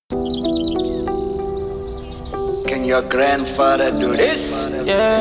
Can your grandfather do this? Yeah.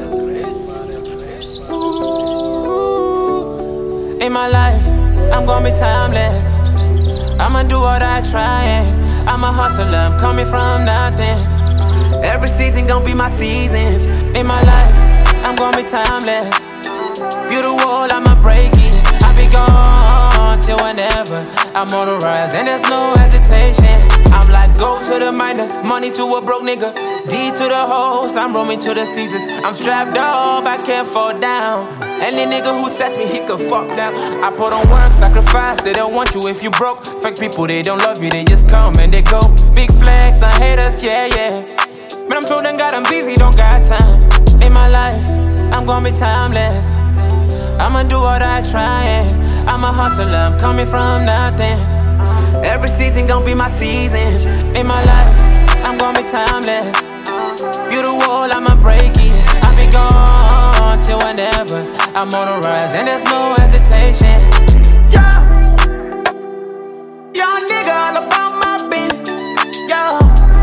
In my life, I'm gonna be timeless. I'ma do what I try and I'm a hustler, I'm coming from nothing. Every season gonna be my season. In my life, I'm gonna be timeless. Build a wall, I'ma break it. I'll be gone till whenever I'm on the rise, and there's no hesitation. I'm like, go to the minus, money to a broke nigga. D to the hoes, I'm roaming to the Caesars. I'm strapped up, I can't fall down. Any nigga who test me, he could fuck down. I put on work, sacrifice, they don't want you if you broke. Fake people, they don't love you, they just come and they go. Big flex, I hate us, yeah, yeah. But I'm told them God I'm busy, don't got time. In my life, I'm gonna be timeless. I'ma do what I try and I'm a hustler, I'm coming from nothing. Every season gon' be my season. In my life, I'm gon' be timeless. Build a wall, I'ma break it. I'll be gone till whenever I'm on the rise, and there's no hesitation. Yeah, young nigga all about my business. Yeah,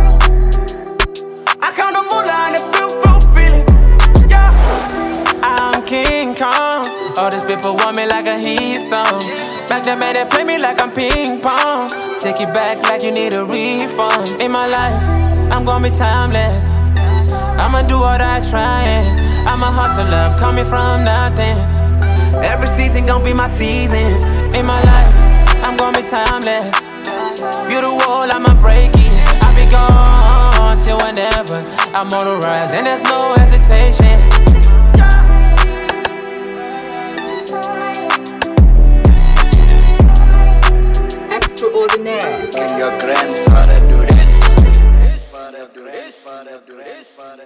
I count the moolah and it feel fulfilling. Yeah, I'm King Kong. All these people want me like a heat song. Back then, man, they play me like I'm ping pong. Take it back like you need a refund. In my life, I'm gonna be timeless. I'ma do what I try and I'm a hustler, I'm coming from nothing. Every season gon' be my season. In my life, I'm gonna be timeless. Build a wall, I'ma break it. I'll be gone till whenever I'm on the rise, and there's no hesitation. Can your grandfather do this?